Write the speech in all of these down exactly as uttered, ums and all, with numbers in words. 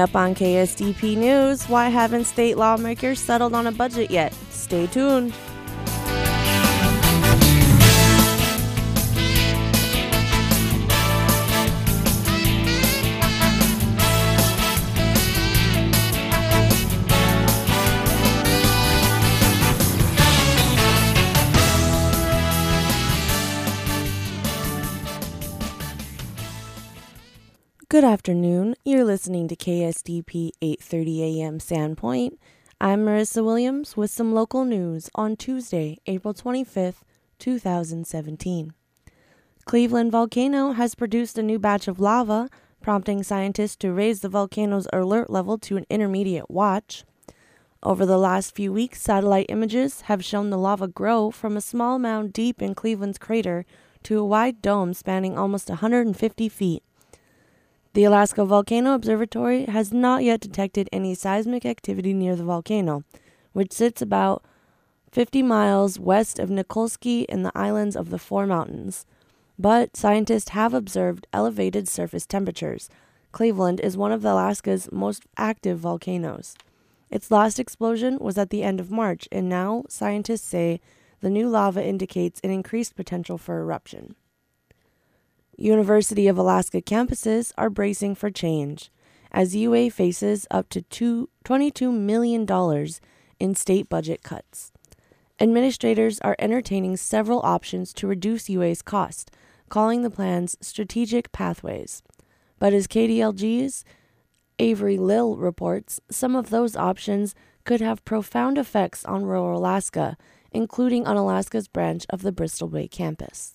up on K S D P News, why haven't state lawmakers settled on a budget yet? Stay tuned. Good afternoon. You're listening to K S D P eight thirty A M Sandpoint. I'm Marissa Williams with some local news on Tuesday, April twenty-fifth, two thousand seventeen. Cleveland Volcano has produced a new batch of lava, prompting scientists to raise the volcano's alert level to an intermediate watch. Over the last few weeks, satellite images have shown the lava grow from a small mound deep in Cleveland's crater to a wide dome spanning almost one hundred fifty feet. The Alaska Volcano Observatory has not yet detected any seismic activity near the volcano, which sits about fifty miles west of Nikolsky in the islands of the Four Mountains. But scientists have observed elevated surface temperatures. Cleveland is one of Alaska's most active volcanoes. Its last explosion was at the end of March, and now scientists say the new lava indicates an increased potential for eruption. University of Alaska campuses are bracing for change, as U A faces up to twenty-two million dollars in state budget cuts. Administrators are entertaining several options to reduce U A's cost, calling the plans strategic pathways. But as K D L G's Avery Lill reports, some of those options could have profound effects on rural Alaska, including on Alaska's branch of the Bristol Bay campus.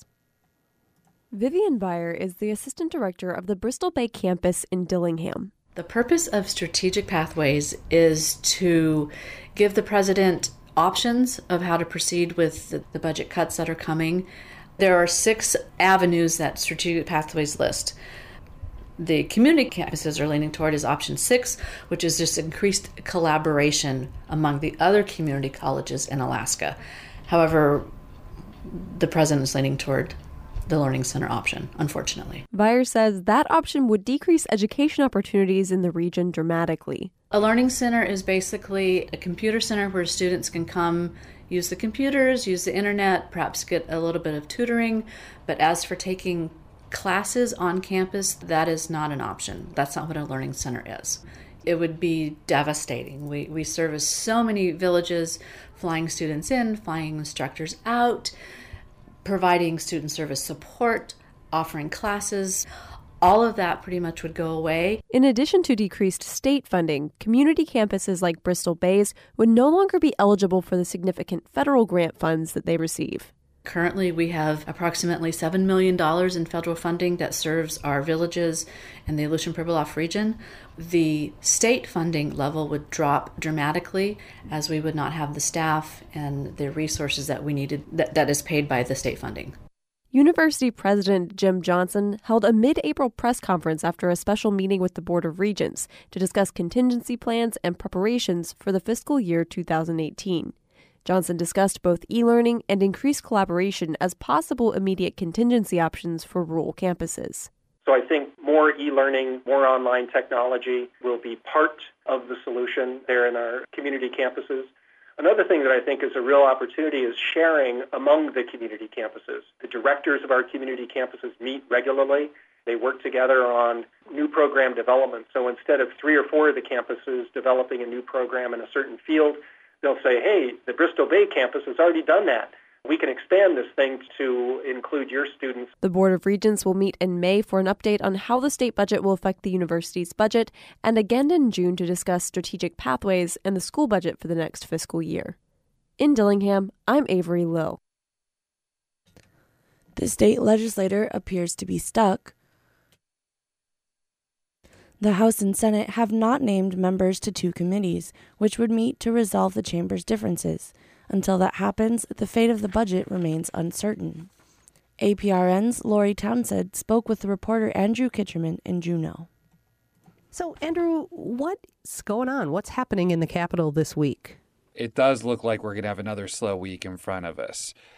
Vivian Beyer is the assistant director of the Bristol Bay campus in Dillingham. The purpose of strategic pathways is to give the president options of how to proceed with the, the budget cuts that are coming. There are six avenues that strategic pathways list. The community campuses are leaning toward is option six, which is just increased collaboration among the other community colleges in Alaska. However, the president is leaning toward the Learning Center option, unfortunately. Beyer says that option would decrease education opportunities in the region dramatically. A Learning Center is basically a computer center where students can come use the computers, use the internet, perhaps get a little bit of tutoring. But as for taking classes on campus, that is not an option. That's not what a Learning Center is. It would be devastating. We, we service so many villages, flying students in, flying instructors out, providing student service support, offering classes. All of that pretty much would go away. In addition to decreased state funding, community campuses like Bristol Bay's would no longer be eligible for the significant federal grant funds that they receive. Currently, we have approximately seven million dollars in federal funding that serves our villages in the Aleutian-Pribilof region. The state funding level would drop dramatically as we would not have the staff and the resources that we needed that, that is paid by the state funding. University President Jim Johnson held a mid-April press conference after a special meeting with the Board of Regents to discuss contingency plans and preparations for the fiscal year two thousand eighteen. Johnson discussed both e-learning and increased collaboration as possible immediate contingency options for rural campuses. So I think more e-learning, more online technology will be part of the solution there in our community campuses. Another thing that I think is a real opportunity is sharing among the community campuses. The directors of our community campuses meet regularly. They work together on new program development. So instead of three or four of the campuses developing a new program in a certain field, they'll say, hey, the Bristol Bay campus has already done that. We can expand this thing to include your students. The Board of Regents will meet in May for an update on how the state budget will affect the university's budget, and again in June to discuss strategic pathways and the school budget for the next fiscal year. In Dillingham, I'm Avery Lill. The state legislature appears to be stuck. The House and Senate have not named members to two committees, which would meet to resolve the chamber's differences. Until that happens, the fate of the budget remains uncertain. A P R N's Lori Townsend spoke with the reporter Andrew Kitcherman in Juneau. So, Andrew, what's going on? What's happening in the Capitol this week? It does look like we're going to have another slow week in front of us.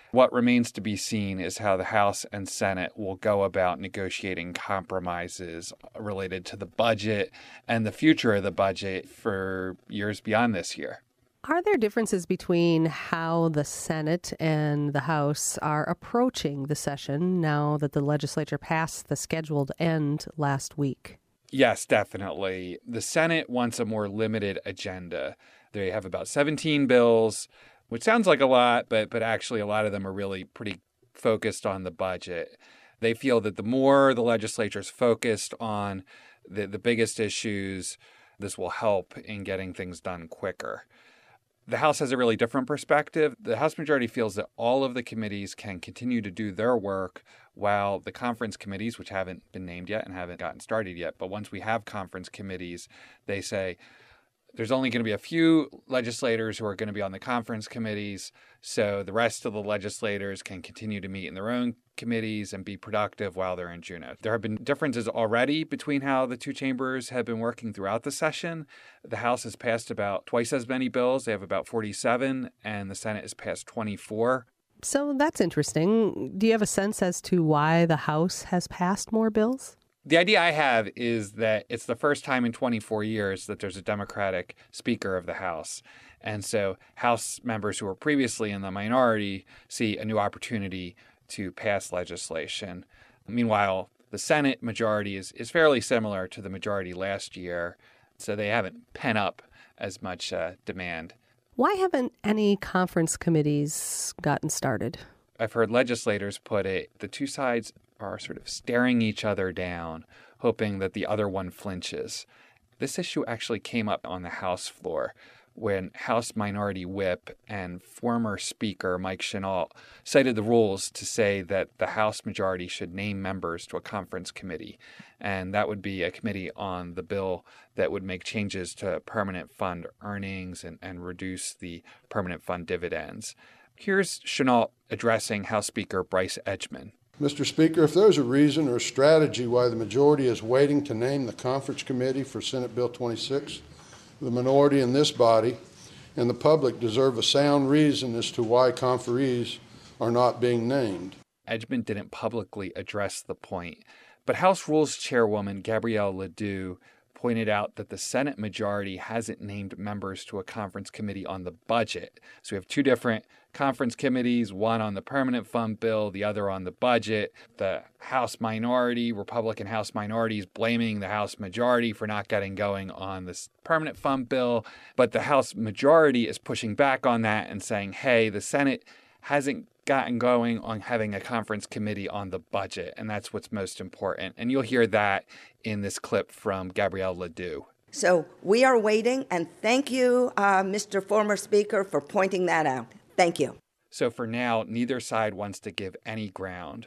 What remains to be seen is how the House and Senate will go about negotiating compromises related to the budget and the future of the budget for years beyond this year. Are there differences between how the Senate and the House are approaching the session now that the legislature passed the scheduled end last week? Yes, definitely. The Senate wants a more limited agenda. They have about seventeen bills, which sounds like a lot, but but actually a lot of them are really pretty focused on the budget. They feel that the more the legislature is focused on the, the biggest issues, this will help in getting things done quicker. The House has a really different perspective. The House majority feels that all of the committees can continue to do their work while the conference committees, which haven't been named yet and haven't gotten started yet, but once we have conference committees, they say, there's only going to be a few legislators who are going to be on the conference committees, so the rest of the legislators can continue to meet in their own committees and be productive while they're in Juneau. There have been differences already between how the two chambers have been working throughout the session. The House has passed about twice as many bills. They have about forty-seven, and the Senate has passed twenty-four. So that's interesting. Do you have a sense as to why the House has passed more bills? The idea I have is that it's the first time in twenty-four years that there's a Democratic Speaker of the House. And so House members who were previously in the minority see a new opportunity to pass legislation. Meanwhile, the Senate majority is, is fairly similar to the majority last year, so they haven't pent up as much uh, demand. Why haven't any conference committees gotten started? I've heard legislators put it, the two sides are sort of staring each other down, hoping that the other one flinches. This issue actually came up on the House floor when House Minority Whip and former Speaker Mike Chenault cited the rules to say that the House majority should name members to a conference committee, and that would be a committee on the bill that would make changes to permanent fund earnings and, and reduce the permanent fund dividends. Here's Chenault addressing House Speaker Bryce Edgman. Mister Speaker, if there's a reason or a strategy why the majority is waiting to name the conference committee for Senate Bill twenty-six, the minority in this body and the public deserve a sound reason as to why conferees are not being named. Edgman didn't publicly address the point, but House Rules Chairwoman Gabrielle Ledoux pointed out that the Senate majority hasn't named members to a conference committee on the budget. So we have two different conference committees, one on the permanent fund bill, the other on the budget. The House minority, Republican House minority, is blaming the House majority for not getting going on this permanent fund bill. But the House majority is pushing back on that and saying, hey, the Senate hasn't gotten going on having a conference committee on the budget, and that's what's most important. And you'll hear that in this clip from Gabrielle Ledoux. So we are waiting, and thank you, uh, Mister Former Speaker, for pointing that out. Thank you. So for now, neither side wants to give any ground.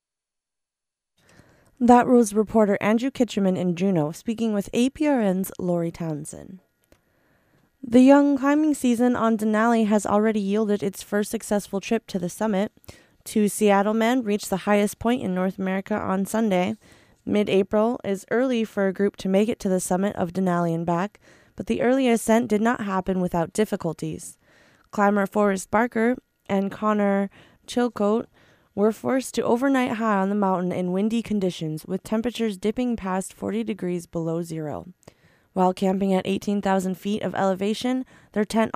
That was reporter Andrew Kitcherman in Juneau speaking with A P R N's Lori Townsend. The young climbing season on Denali has already yielded its first successful trip to the summit. Two Seattle men reached the highest point in North America on Sunday. Mid-April is early for a group to make it to the summit of Denali and back, but the early ascent did not happen without difficulties. Climber Forrest Barker and Connor Chilcote were forced to overnight high on the mountain in windy conditions, with temperatures dipping past forty degrees below zero. While camping at eighteen thousand feet of elevation, their tent